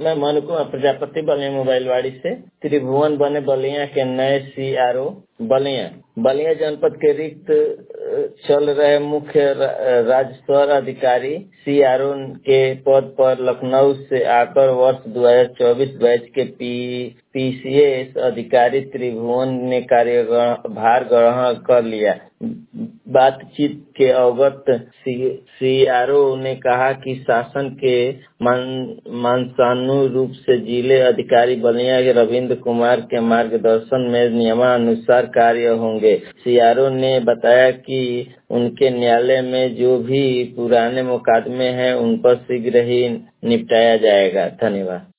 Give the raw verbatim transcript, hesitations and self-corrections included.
मैं मनु कुमार प्रजापति बलिया मोबाइल वाड़ी से। त्रिभुवन बने बलिया के नए सीआरओ। बलिया बलिया जनपद के रिक्त चल रहे मुख्य राजस्व अधिकारी सीआरओ के पद पर लखनऊ से आकर वर्ष दो हज़ार चौबीस बैच के पी पीसीएस अधिकारी त्रिभुवन ने कार्यभार ग्रहण कर लिया। बातचीत के अवगत सीआरओ ने कहा कि शासन के मानसानुरूप से जिले अधिकारी बलिया के रविंद्र कुमार के मार्गदर्शन में नियमानुसार कार्य होंगे। सीआरओ ने बताया कि उनके न्यायालय में जो भी पुराने मुकदमे हैं उन पर शीघ्र ही निपटाया जाएगा। धन्यवाद।